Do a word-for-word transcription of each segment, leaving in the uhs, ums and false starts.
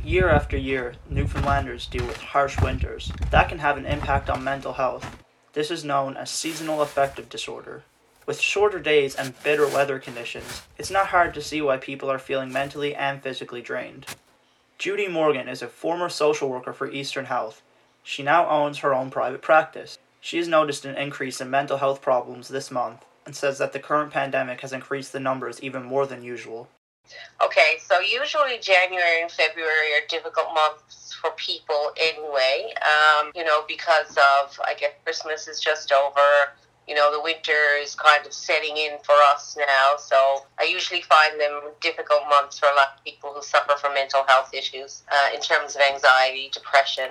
Year after year, Newfoundlanders deal with harsh winters. That can have an impact on mental health. This is known as seasonal affective disorder. With shorter days and bitter weather conditions, it's not hard to see why people are feeling mentally and physically drained. Judy Morgan is a former social worker for Eastern Health. She now owns her own private practice. She has noticed an increase in mental health problems this month and says that the current pandemic has increased the numbers even more than usual. Okay, so usually January and February are difficult months for people anyway, um, you know, because of, I guess, Christmas is just over. You know, the winter is kind of setting in for us now, so I usually find them difficult months for a lot of people who suffer from mental health issues uh, in terms of anxiety, depression,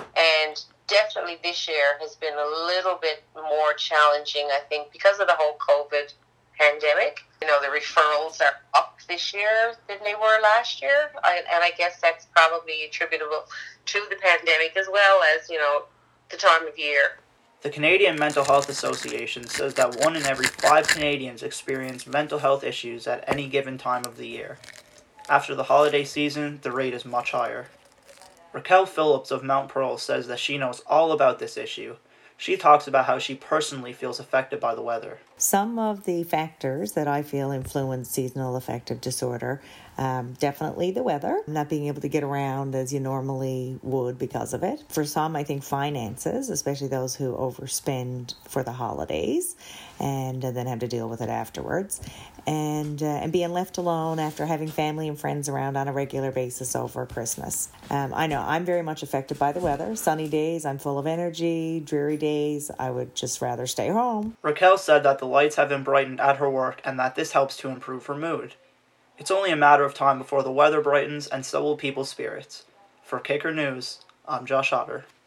and definitely this year has been a little bit more challenging, I think, because of the whole COVID pandemic. You know, the referrals are up this year than they were last year, I, and I guess that's probably attributable to the pandemic as well as, you know, the time of year. The Canadian Mental Health Association says that one in every five Canadians experience mental health issues at any given time of the year. After the holiday season, the rate is much higher. Raquel Phillips of Mount Pearl says that she knows all about this issue. She talks about how she personally feels affected by the weather. Some of the factors that I feel influence seasonal affective disorder, um, definitely the weather, not being able to get around as you normally would because of it. For some, I think finances, especially those who overspend for the holidays and uh, then have to deal with it afterwards. And uh, and being left alone after having family and friends around on a regular basis over Christmas. Um, I know I'm very much affected by the weather. Sunny days, I'm full of energy. Dreary days, I would just rather stay home. Raquel said that the lights have been brightened at her work and that this helps to improve her mood. It's only a matter of time before the weather brightens and so will people's spirits. For Kicker News, I'm Josh Otter.